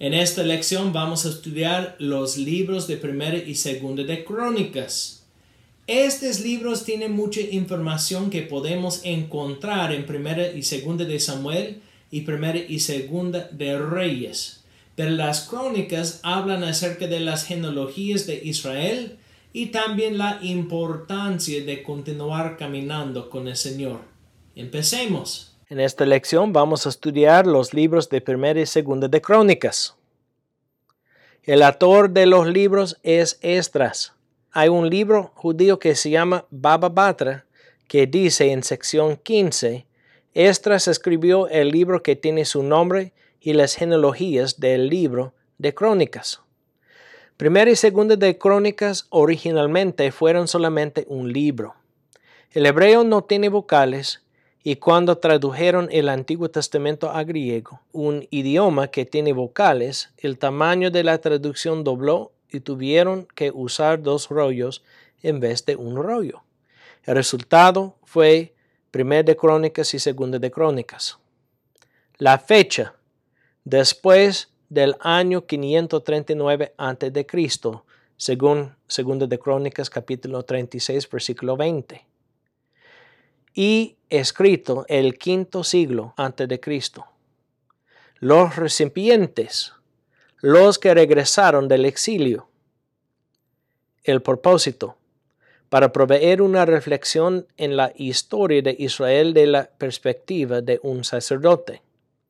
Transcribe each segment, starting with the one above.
En esta lección vamos a estudiar los libros de Primera y Segunda de Crónicas. Estos libros tienen mucha información que podemos encontrar en Primera y Segunda de Samuel y Primera y Segunda de Reyes. Pero las crónicas hablan acerca de las genealogías de Israel y también la importancia de continuar caminando con el Señor. Empecemos. En esta lección vamos a estudiar los libros de Primera y Segunda de Crónicas. El autor de los libros es Esdras. Hay un libro judío que se llama Baba Batra que dice en sección 15, Esdras escribió el libro que tiene su nombre y las genealogías del libro de Crónicas. Primera y Segunda de Crónicas originalmente fueron solamente un libro. El hebreo no tiene vocales y cuando tradujeron el Antiguo Testamento a griego, un idioma que tiene vocales, el tamaño de la traducción dobló y tuvieron que usar 2 rollos en vez de un rollo. El resultado fue Primera de Crónicas y Segunda de Crónicas. La fecha, después del año 539 a.C., según Segunda de Crónicas capítulo 36, versículo 20. Y escrito el 5º siglo antes de Cristo. Los recipientes, los que regresaron del exilio. El propósito, para proveer una reflexión en la historia de Israel de la perspectiva de un sacerdote.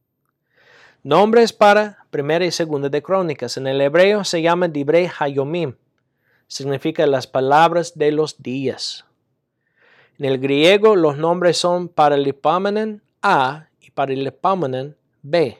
Nombres para Primera y Segunda de Crónicas. En el hebreo se llama Divrei Hayomim. Significa las palabras de los días. En el griego los nombres son Paralipamenon A y Paralipamenon B.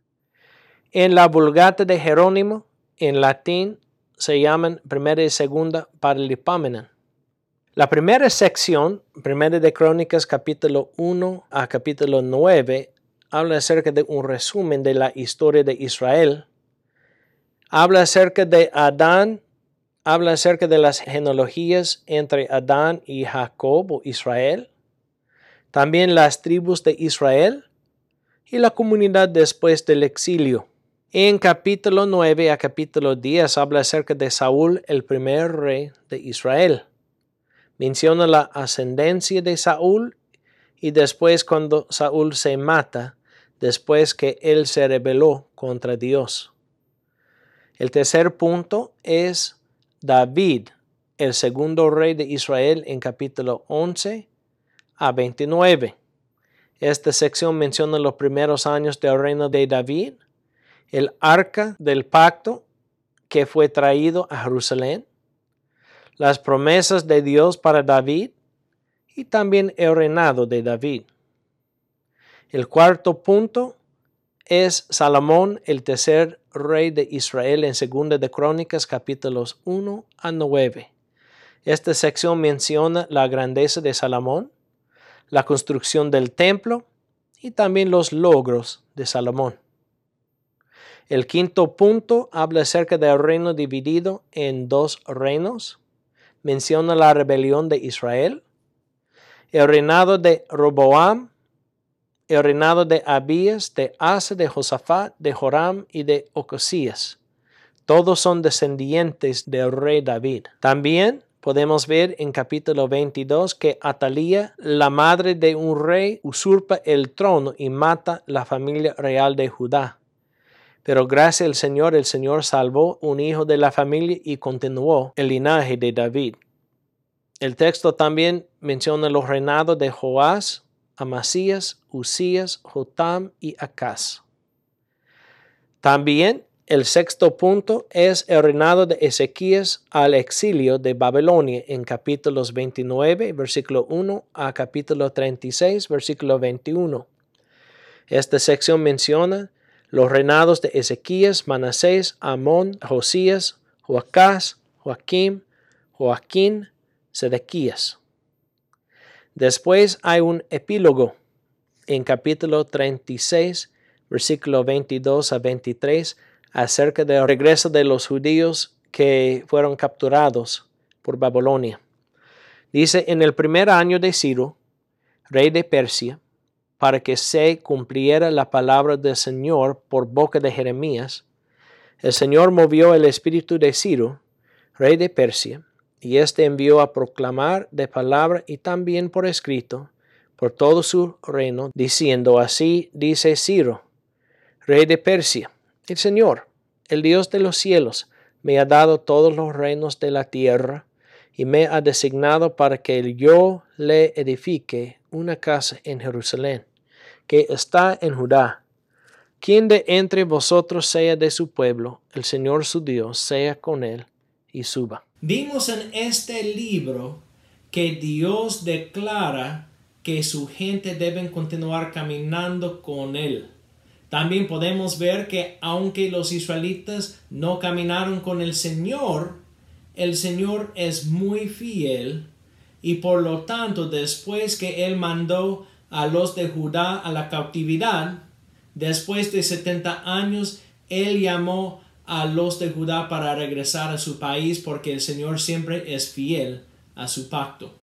En la Vulgata de Jerónimo, en latín, se llaman Primera y Segunda Paralipamenon. La primera sección, Primera de Crónicas capítulo 1 a capítulo 9, habla acerca de un resumen de la historia de Israel. Habla acerca de Adán. Habla acerca de las genealogías entre Adán y Jacob o Israel, también las tribus de Israel y la comunidad después del exilio. En capítulo 9 a capítulo 10 habla acerca de Saúl, el primer rey de Israel. Menciona la ascendencia de Saúl y después cuando Saúl se mata, después que él se rebeló contra Dios. El tercer punto es David, el segundo rey de Israel, en capítulo 11 a 29. Esta sección menciona los primeros años del reino de David, el arca del pacto que fue traído a Jerusalén, las promesas de Dios para David y también el reinado de David. El cuarto punto es Salomón, el tercer rey de Israel, en Segunda de Crónicas, capítulos 1 a 9. Esta sección menciona la grandeza de Salomón, la construcción del templo y también los logros de Salomón. El quinto punto habla acerca del reino dividido en 2 reinos. Menciona la rebelión de Israel, el reinado de Roboam, el reinado de Abías, de Asa, de Josafat, de Joram y de Ocosías. Todos son descendientes del rey David. También podemos ver en capítulo 22 que Atalía, la madre de un rey, usurpa el trono y mata la familia real de Judá. Pero gracias al Señor, el Señor salvó un hijo de la familia y continuó el linaje de David. El texto también menciona los reinados de Joás, Amasías, Usías, Jotam y Acaz. También el sexto punto es el reinado de Ezequías al exilio de Babilonia en capítulos 29, versículo 1 a capítulo 36, versículo 21. Esta sección menciona los reinados de Ezequías, Manasés, Amón, Josías, Joacás, Joaquim, Joaquín, Sedequías. Después hay un epílogo en capítulo 36, versículo 22 a 23, acerca del regreso de los judíos que fueron capturados por Babilonia. Dice, en el primer año de Ciro, rey de Persia, para que se cumpliera la palabra del Señor por boca de Jeremías, El Señor movió el espíritu de Ciro, rey de Persia, y éste envió a proclamar de palabra y también por escrito por todo su reino, diciendo: Así dice Ciro, rey de Persia: el Señor, el Dios de los cielos, me ha dado todos los reinos de la tierra, y me ha designado para que yo le edifique una casa en Jerusalén, que está en Judá. Quien de entre vosotros sea de su pueblo, el Señor su Dios sea con él y suba. Vimos en este libro que Dios declara que su gente debe continuar caminando con Él. También podemos ver que aunque los israelitas no caminaron con el Señor es muy fiel, y por lo tanto después que Él mandó a los de Judá a la cautividad, después de 70 años, Él llamó a los de Judá para regresar a su país, porque el Señor siempre es fiel a su pacto.